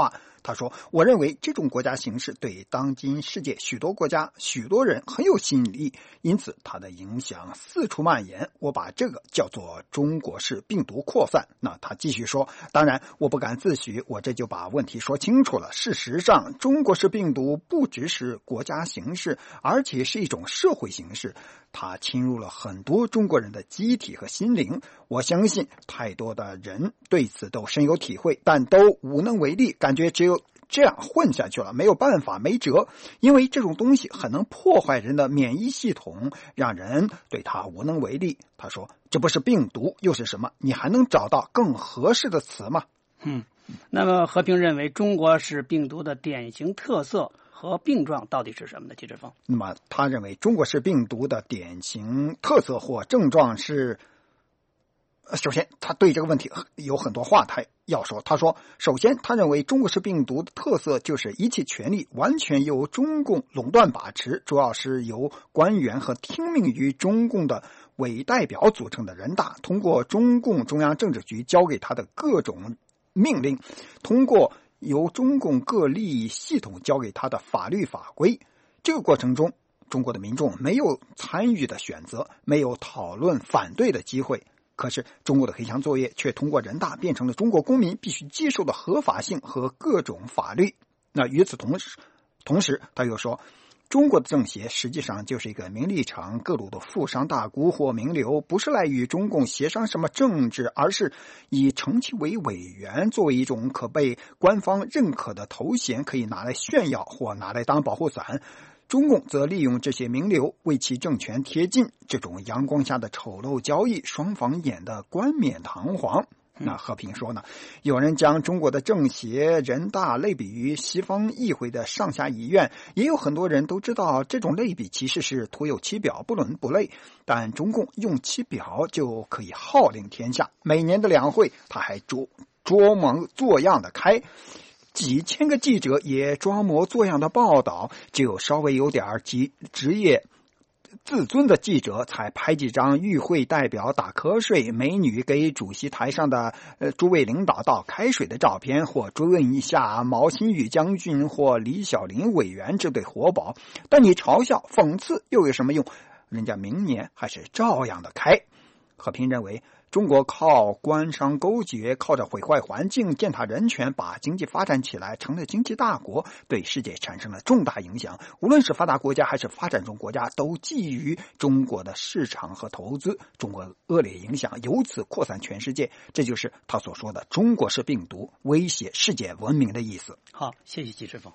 他说，我认为这种国家形势对当今世界许多国家许多人很有吸引力，因此它的影响四处蔓延，我把这个叫做中国式病毒扩散。那他继续说，当然我不敢自诩我这就把问题说清楚了，事实上中国式病毒不只是国家形势，而且是一种社会形势，它侵入了很多中国人的机体和心灵。我相信太多的人对此都深有体会，但都无能为力，感觉只有这样混下去了，没有办法，没辙，因为这种东西很能破坏人的免疫系统，让人对它无能为力。他说，这不是病毒又是什么？你还能找到更合适的词吗？ 嗯，那么和平认为中国式病毒的典型特色和病状到底是什么呢？季志峰。 那么他认为中国式病毒的典型特色或症状是，首先他对这个问题有很多话他要说。他说，首先他认为中国式病毒的特色就是一切权力完全由中共垄断把持，主要是由官员和听命于中共的伪代表组成的人大，通过中共中央政治局交给他的各种命令，通过由中共各利益系统交给他的法律法规。这个过程中，中国的民众没有参与的选择，没有讨论反对的机会。可是中国的黑箱作业却通过人大变成了中国公民必须接受的合法性和各种法律。那与此同时，同时他又说，中国的政协实际上就是一个名利场各路的富商大贾或名流，不是来与中共协商什么政治，而是以称其为委员，作为一种可被官方认可的头衔，可以拿来炫耀或拿来当保护伞。中共则利用这些名流为其政权贴近，这种阳光下的丑陋交易，双方演得冠冕堂皇。那和平说呢，有人将中国的政协人大类比于西方议会的上下议院，也有很多人都知道这种类比其实是徒有其表，不伦不类，但中共用其表就可以号令天下。每年的两会他还捉捉模作样的开，几千个记者也装模作样的报道，只有稍微有点职职业自尊的记者才拍几张与会代表打瞌睡，美女给主席台上的呃诸位领导倒开水的照片，或追问一下毛新宇将军或李小林委员这对活宝。但你嘲笑讽刺又有什么用？人家明年还是照样的开。和平认为，中国靠官商勾结，靠着毁坏环境、践踏人权，把经济发展起来，成了经济大国，对世界产生了重大影响。无论是发达国家还是发展中国家，都觊觎中国的市场和投资。中国恶劣影响由此扩散全世界，这就是他所说的中国式病毒威胁世界文明的意思。 好，谢谢季志峰。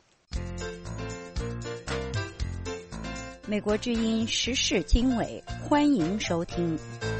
美国之音时事经纬，欢迎收听。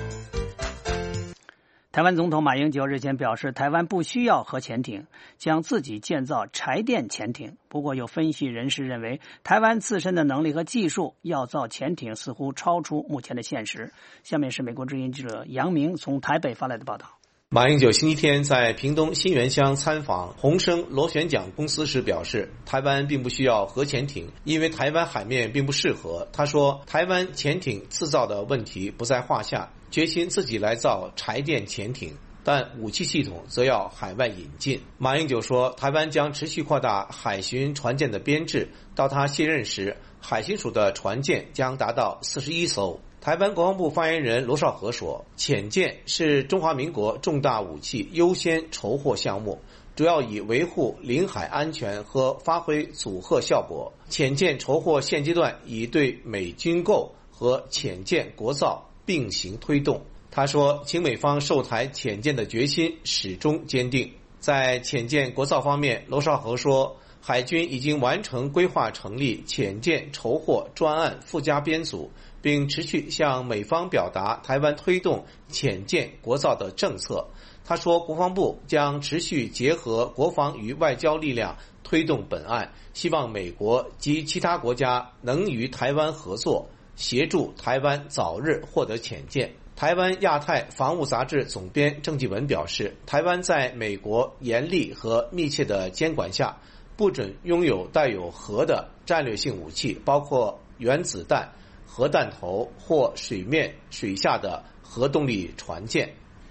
台湾总统马英九日前表示，台湾不需要核潜艇，将自己建造柴电潜艇。不过有分析人士认为，台湾自身的能力和技术要造潜艇似乎超出目前的现实。下面是美国之音记者杨明从台北发来的报道。 马英九星期天在屏东新园乡参访鸿升螺旋桨公司时表示，台湾并不需要核潜艇，因为台湾海面并不适合。他说，台湾潜艇制造的问题不在话下，决心自己来造柴电潜艇，但武器系统则要海外引进。马英九说，台湾将持续扩大海巡船舰的编制，到他卸任时，海巡署的船舰将达到四十一艘。台湾国防部发言人罗绍和说，潜舰是中华民国重大武器优先筹获项目，主要以维护领海安全和发挥阻吓效果。潜舰筹获现阶段已对美军购和潜舰国造并行推动。他说，请美方售台潜舰的决心始终坚定。在潜舰国造方面，罗绍和说，海军已经完成规划成立潜舰筹获专案附加编组，并持续向美方表达台湾推动潜舰国造的政策。他说，国防部将持续结合国防与外交力量推动本案，希望美国及其他国家能与台湾合作，协助台湾早日获得潜舰。台湾亚太防务杂志总编郑继文表示，台湾在美国严厉和密切的监管下，不准拥有带有核的战略性武器，包括原子弹、核弹头或水面、水下的核动力船舰。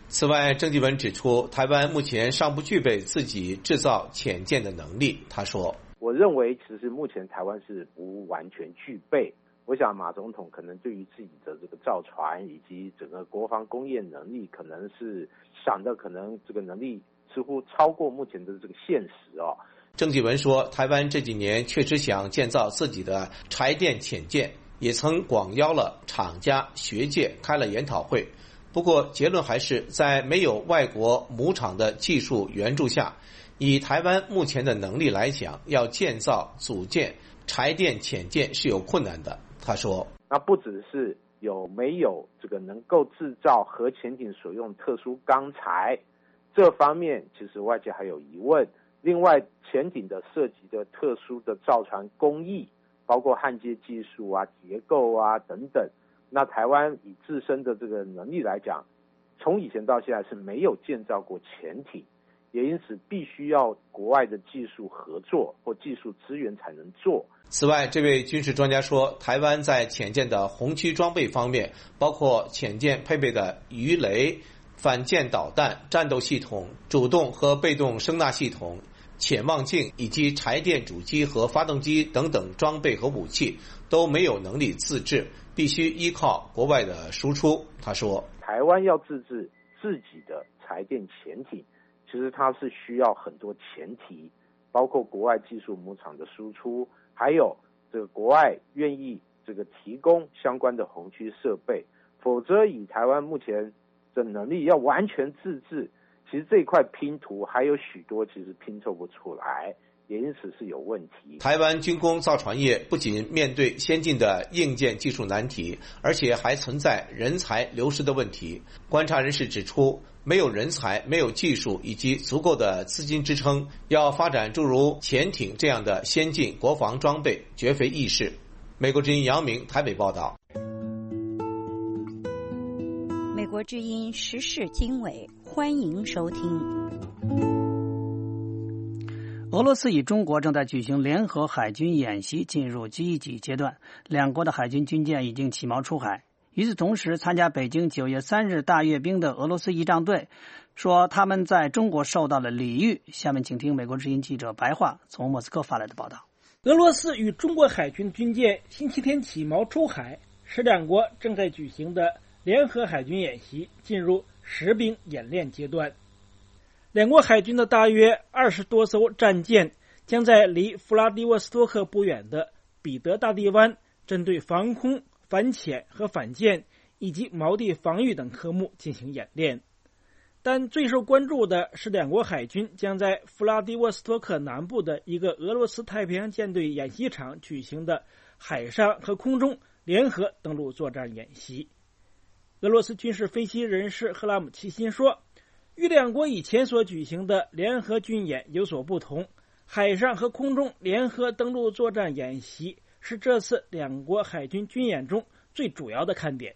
此外，郑继文指出，台湾目前尚不具备自己制造潜舰的能力。他说， 我认为其实目前台湾是不完全具备，我想马总统可能对于自己的这个造船以及整个国防工业能力，可能是想的可能这个能力似乎超过目前的这个现实哦。 郑继文说，台湾这几年确实想建造自己的柴电潜舰，也曾广邀了厂家、学界开了研讨会。不过结论还是在没有外国母厂的技术援助下，以台湾目前的能力来讲，要建造组建柴电潜舰是有困难的。他说， 那不只是有没有这个能够制造核潜艇所用特殊钢材这方面，其实外界还有疑问。另外，潜艇的涉及的特殊的造船工艺，包括焊接技术啊、结构啊等等。那台湾以自身的这个能力来讲，从以前到现在是没有建造过潜艇，也因此必须要国外的技术合作或技术资源才能做。 此外，这位军事专家说，台湾在潜舰的红区装备方面，包括潜舰配备的鱼雷、反舰导弹、战斗系统、主动和被动声纳系统、潜望镜以及柴电主机和发动机等等装备和武器都没有能力自制，必须依靠国外的输出。他说， 台湾要自制自己的柴电潜艇，其实它是需要很多前提，包括国外技术母厂的输出，还有这个国外愿意这个提供相关的红区设备，否则以台湾目前的能力要完全自制，其实这块拼图还有许多其实拼凑不出来，也因此是有问题。 台湾军工造船业不仅面对先进的硬件技术难题，而且还存在人才流失的问题。观察人士指出，没有人才、没有技术以及足够的资金支撑，要发展诸如潜艇这样的先进国防装备绝非易事。美国之音杨明台北报道。 美国之音时事经纬，欢迎收听。 俄罗斯与中国正在举行联合海军演习，进入积极阶段，两国的海军军舰已经起锚出海。与此同时，参加北京九月三日大阅兵的俄罗斯仪仗队说他们在中国受到了礼遇。下面请听美国之音记者白桦从莫斯科发来的报道。 俄罗斯与中国海军军舰星期天起锚出海，使两国正在举行的联合海军演习进入实兵演练阶段。两国海军的大约二十多艘战舰将在离弗拉迪沃斯托克不远的彼得大帝湾针对防空、反潜和反舰以及锚地防御等科目进行演练。但最受关注的是两国海军将在弗拉迪沃斯托克南部的一个俄罗斯太平洋舰队演习场举行的海上和空中联合登陆作战演习。俄罗斯军事分析人士赫拉姆齐辛说，与两国以前所举行的联合军演有所不同，海上和空中联合登陆作战演习是这次两国海军军演中最主要的看点。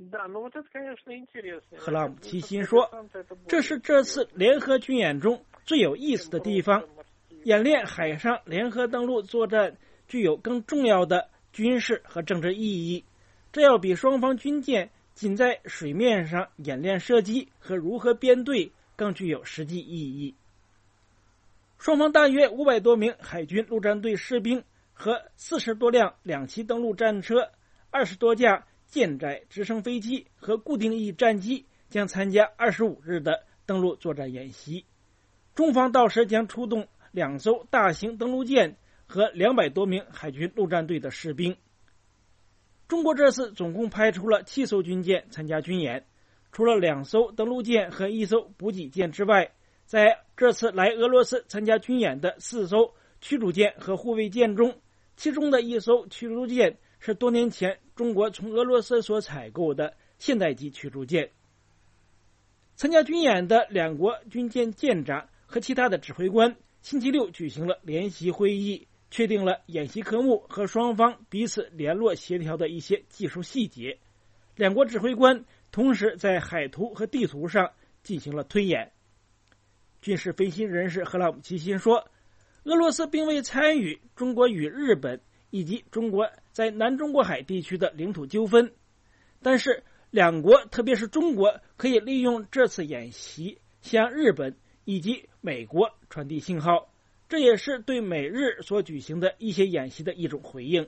赫拉姆齐辛说，这是这次联合军演中最有意思的地方。演练海上联合登陆作战具有更重要的军事和政治意义，这要比双方军舰仅在水面上演练射击和如何编队更具有实际意义。双方大约五百多名海军陆战队士兵和四十多辆两栖登陆战车、二十多架舰载直升飞机和固定翼战机将参加二十五日的登陆作战演习。中方到时将出动两艘大型登陆舰和两百多名海军陆战队的士兵。中国这次总共派出了七艘军舰参加军演，除了两艘登陆舰和一艘补给舰之外，在这次来俄罗斯参加军演的四艘驱逐舰和护卫舰中，其中的一艘驱逐舰是多年前中国从俄罗斯所采购的现代级驱逐舰。参加军演的两国军舰舰长和其他的指挥官星期六举行了联席会议，确定了演习科目和双方彼此联络协调的一些技术细节。两国指挥官同时在海图和地图上进行了推演。军事分析人士赫拉姆齐辛说，俄罗斯并未参与中国与日本以及中国在南中国海地区的领土纠纷，但是两国特别是中国可以利用这次演习向日本以及美国传递信号，这也是对美日所举行的一些演习的一种回应。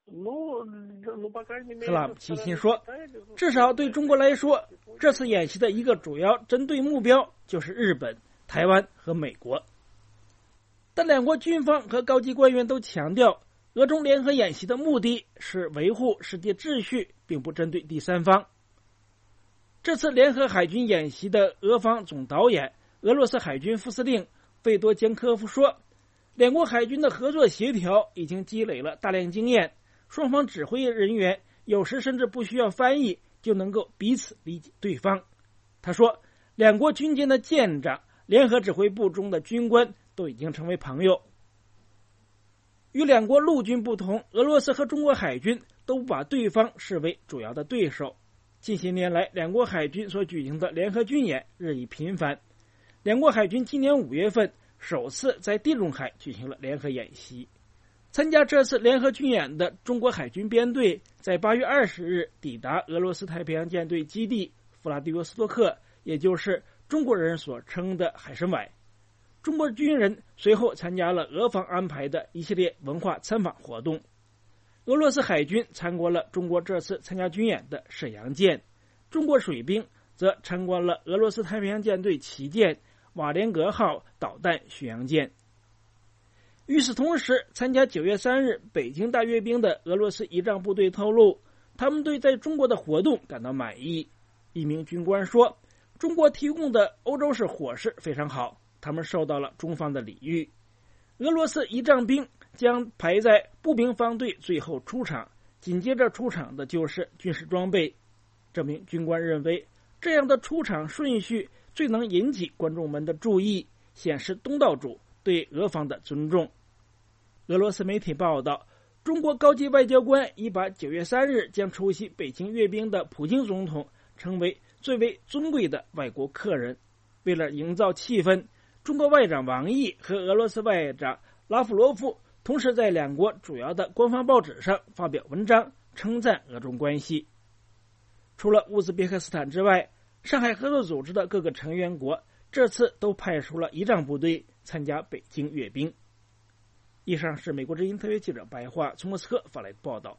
克拉姆齐钦说，至少对中国来说，这次演习的一个主要针对目标就是日本、台湾和美国。但两国军方和高级官员都强调，俄中联合演习的目的是维护世界秩序，并不针对第三方。这次联合海军演习的俄方总导演、俄罗斯海军副司令费多坚科夫说，两国海军的合作协调已经积累了大量经验，双方指挥人员有时甚至不需要翻译就能够彼此理解对方。他说，两国军舰的舰长、联合指挥部中的军官都已经成为朋友。与两国陆军不同，俄罗斯和中国海军都不把对方视为主要的对手。近些年来，两国海军所举行的联合军演日益频繁。两国海军今年五月份首次在地中海举行了联合演习。参加这次联合军演的中国海军编队在八月二十日抵达俄罗斯太平洋舰队基地弗拉迪沃斯托克，也就是中国人所称的海参崴。中国军人随后参加了俄方安排的一系列文化参访活动。俄罗斯海军参观了中国这次参加军演的沈阳舰，中国水兵则参观了俄罗斯太平洋舰队旗舰瓦连格号导弹巡洋舰。与此同时，参加九月三日北京大阅兵的俄罗斯仪仗部队透露，他们对在中国的活动感到满意。一名军官说，中国提供的欧洲式伙食非常好，他们受到了中方的礼遇。俄罗斯仪仗兵将排在步兵方队最后出场，紧接着出场的就是军事装备。这名军官认为，这样的出场顺序最能引起观众们的注意，显示东道主对俄方的尊重。俄罗斯媒体报道，中国高级外交官已把九月三日将出席北京阅兵的普京总统称为最为尊贵的外国客人。为了营造气氛，中国外长王毅和俄罗斯外长拉夫罗夫同时在两国主要的官方报纸上发表文章，称赞俄中关系。除了乌兹别克斯坦之外，上海合作组织的各个成员国这次都派出了仪仗部队参加北京阅兵。以上是美国之音特约记者白桦从莫斯科发来的报道。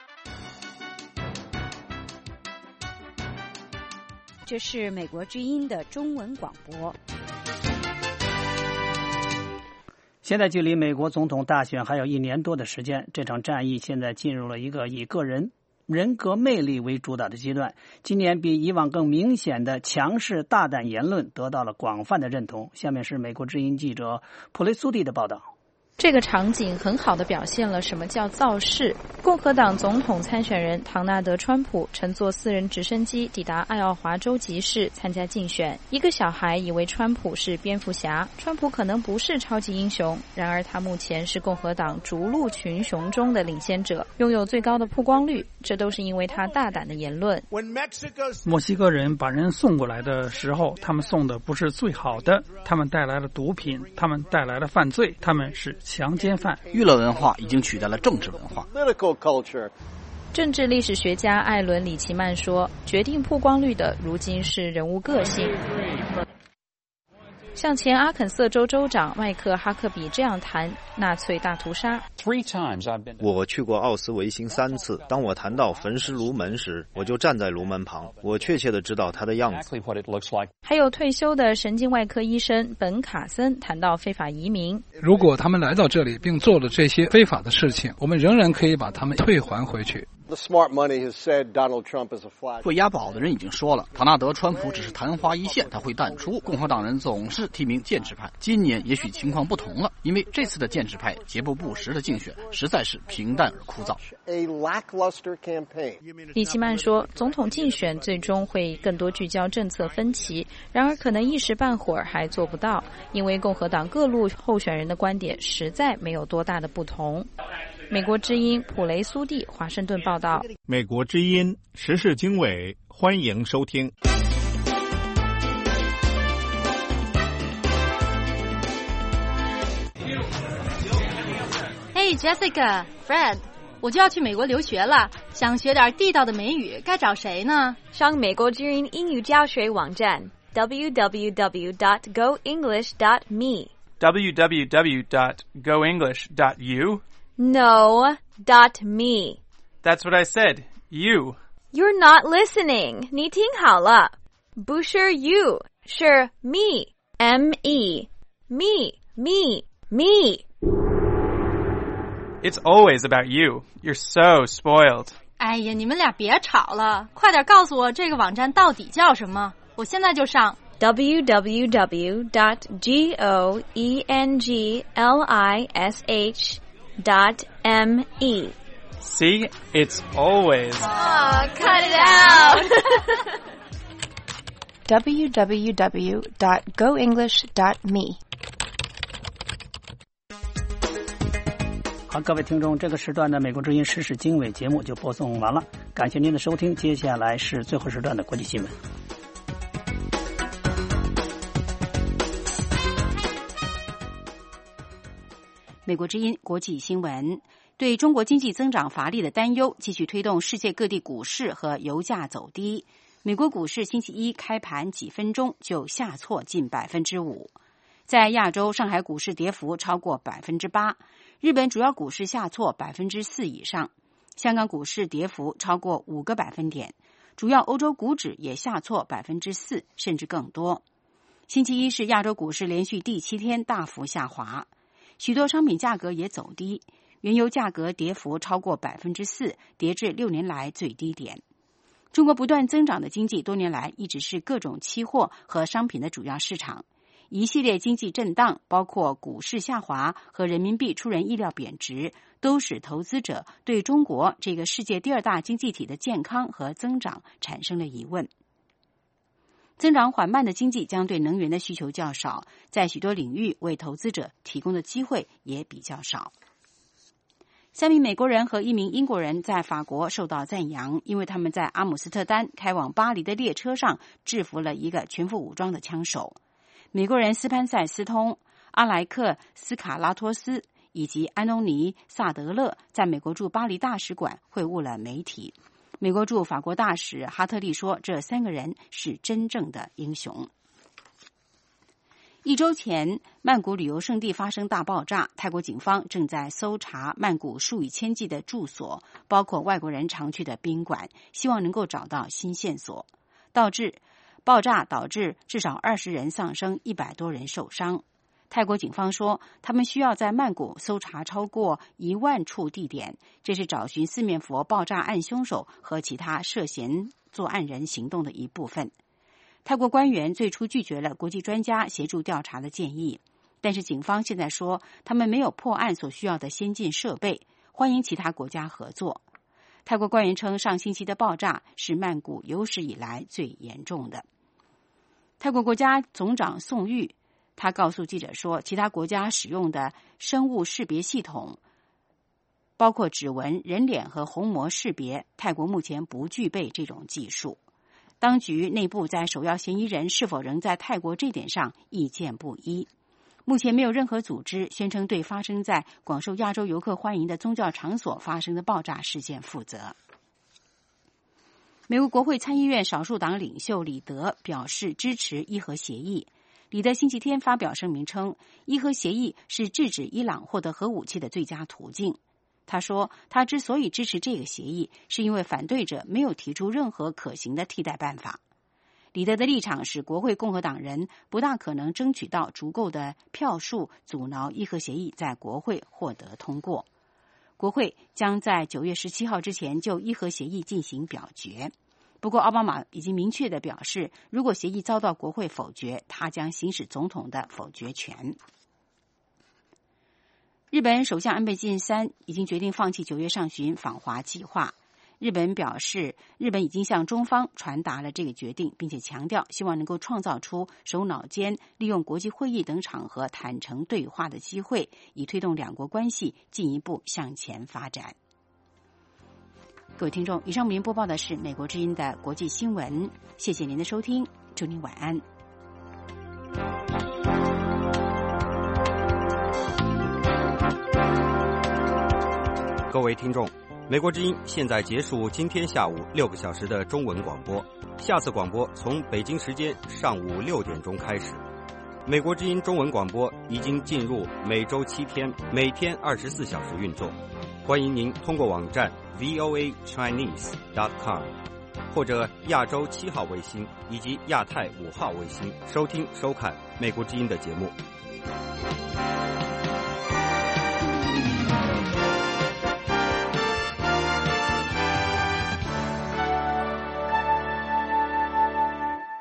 这是美国之音的中文广播。 现在距离美国总统大选还有一年多的时间，这场战役现在进入了一个以个人人格魅力为主导的阶段。今年比以往更明显的强势大胆言论得到了广泛的认同。下面是美国之音记者普雷苏蒂的报道。 这个场景很好地表现了什么叫造势。共和党总统参选人唐纳德·川普乘坐私人直升机抵达爱奥华州集市参加竞选。一个小孩以为川普是蝙蝠侠，川普可能不是超级英雄，然而他目前是共和党逐鹿群雄中的领先者，拥有最高的曝光率，这都是因为他大胆的言论。 墨西哥人把人送过来的时候，他们送的不是最好的，他们带来了毒品，他们带来了犯罪，他们是强奸犯。 娱乐文化已经取代了政治文化。 政治历史学家艾伦·里奇曼说，决定曝光率的如今是人物个性。像前阿肯色州州长麦克哈克比这样谈纳粹大屠杀。 我去过奥斯维辛三次，当我谈到焚尸炉门时，我就站在炉门旁，我确切地知道它的样子。 还有退休的神经外科医生本卡森谈到非法移民。 如果他们来到这里并做了这些非法的事情，我们仍然可以把他们退还回去。 会押宝的人已经说了，唐纳德·川普只是昙花一现，他会淡出。共和党人总是提名建制派，今年也许情况不同了，因为这次的建制派节不不时的竞选实在是平淡而枯燥。 里奇曼说，总统竞选最终会更多聚焦政策分歧，然而可能一时半会儿还做不到，因为共和党各路候选人的观点实在没有多大的不同。美国之音普雷苏蒂华盛顿报道。 美国之音时事经纬，欢迎收听。 Hey Jessica, Fred， 我就要去美国留学了， 想学点地道的美语，该找谁呢？ 上美国之音英语教学网站 double-u double-u double-u dot go english dot me double-u double-u double-u dot go english dot u No, dot me. That's what I said. You. You're not listening. 你听好了，不是 you， 是 me. M E. Me, me, me. It's always about you. You're so spoiled. 哎呀，你们俩别吵了，快点告诉我这个网站到底叫什么，我现在就上。 double-u double-u double-u dot go english dot me. See? It's always. Oh, cut it out. double-u double-u double-u dot go english dot me. 好，各位听众，这个时段的美国之音时事经纬节目就播送完了，感谢您的收听。接下来是最后时段的国际新闻。 美国之音国际新闻，对中国经济增长乏力的担忧继续推动世界各地股市和油价走低。美国股市星期一开盘几分钟就下挫近百分之五，在亚洲，上海股市跌幅超过百分之八，日本主要股市下挫百分之四以上，香港股市跌幅超过五个百分点，主要欧洲股指也下挫百分之四甚至更多。星期一是亚洲股市连续第七天大幅下滑。许多商品价格也走低，原油价格跌幅超过百分之四，跌至六年来最低点。中国不断增长的经济多年来一直是各种期货和商品的主要市场。一系列经济震荡，包括股市下滑和人民币出人意料贬值，都使投资者对中国这个世界第二大经济体的健康和增长产生了疑问。增长缓慢的经济将对能源的需求较少，在许多领域为投资者提供的机会也比较少。三名美国人和一名英国人在法国受到赞扬，因为他们在阿姆斯特丹开往巴黎的列车上制服了一个全副武装的枪手。美国人斯潘塞斯通、阿莱克斯卡拉托斯以及安东尼萨德勒在美国驻巴黎大使馆会晤了媒体。美国驻法国大使哈特利说，这三个人是真正的英雄。一周前，曼谷旅游胜地发生大爆炸，泰国警方正在搜查曼谷数以千计的住所，包括外国人常去的宾馆，希望能够找到新线索。导致爆炸导致至少二十人丧生，一百多人受伤。泰国警方说，他们需要在曼谷搜查超过一万处地点，这是找寻四面佛爆炸案凶手和其他涉嫌作案人行动的一部分。泰国官员最初拒绝了国际专家协助调查的建议，但是警方现在说，他们没有破案所需要的先进设备，欢迎其他国家合作。泰国官员称，上星期的爆炸是曼谷有史以来最严重的。泰国国家总长宋玉他告诉记者说，其他国家使用的生物识别系统包括指纹、人脸和虹膜识别，泰国目前不具备这种技术。当局内部在首要嫌疑人是否仍在泰国这点上意见不一。目前没有任何组织宣称对发生在广受亚洲游客欢迎的宗教场所发生的爆炸事件负责。美国国会参议院少数党领袖李德表示支持伊核协议。李德星期天发表声明称，伊核协议是制止伊朗获得核武器的最佳途径。他说，他之所以支持这个协议，是因为反对者没有提出任何可行的替代办法。李德的立场是，国会共和党人不大可能争取到足够的票数，阻挠伊核协议在国会获得通过。国会将在九月十七号之前就伊核协议进行表决。不过，奥巴马已经明确地表示，如果协议遭到国会否决，他将行使总统的否决权。日本首相安倍晋三已经决定放弃九月上旬访华计划。日本表示，日本已经向中方传达了这个决定，并且强调希望能够创造出首脑间利用国际会议等场合坦诚对话的机会，以推动两国关系进一步向前发展。各位听众，以上为您播报的是美国之音的国际新闻，谢谢您的收听，祝您晚安。 各位听众， 美国之音现在结束今天下午六个小时的中文广播，下次广播从北京时间上午六点钟开始。美国之音中文广播已经进入每周七天、每天二十四小时运作。欢迎您通过网站 v o a chinese dot com 或者亚洲七号卫星以及亚太五号卫星收听收看美国之音的节目。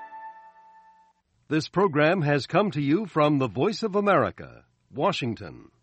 This program has come to you from the Voice of America, Washington.